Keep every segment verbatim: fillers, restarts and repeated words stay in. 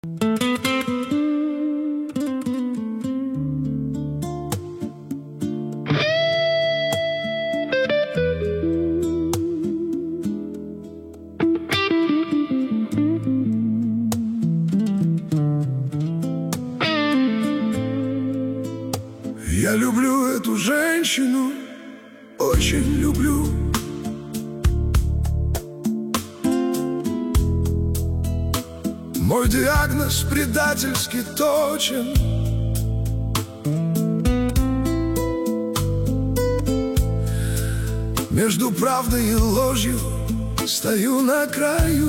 Я люблю эту женщину, очень люблю. Мой диагноз предательски точен. Между правдой и ложью стою на краю.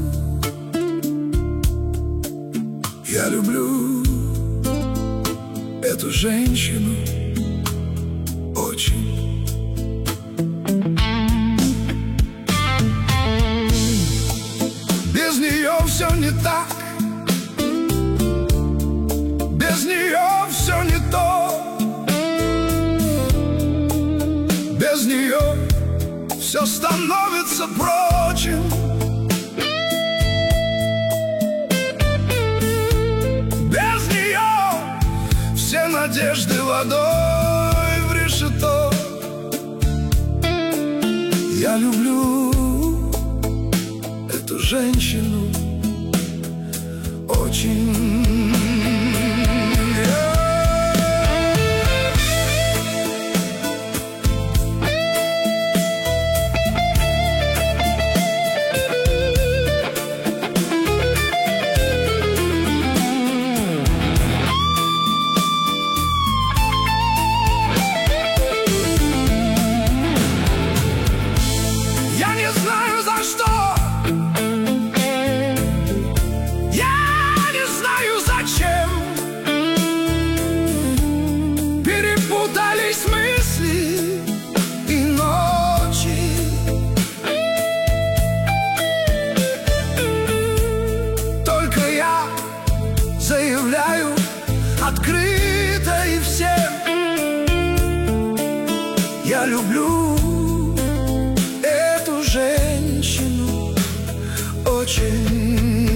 Я люблю эту женщину очень. Без нее все не так, без нее все не то, без нее все становится прочим. Без нее все надежды водой в решето. Я люблю эту женщину очень. Я не знаю, за что, я не знаю, зачем. Перепутались мысли и ночи. Только я заявляю открыто и всем: я люблю эту женщину очень.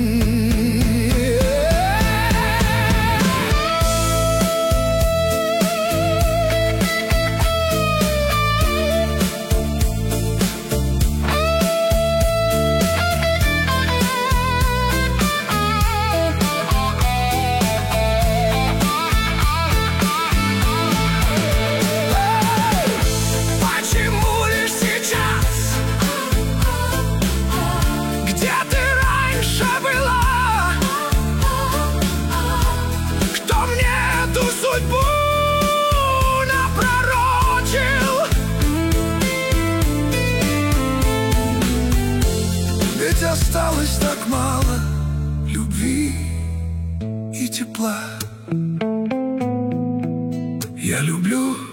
Судьбу напророчил, ведь осталось так мало любви и тепла. Я люблю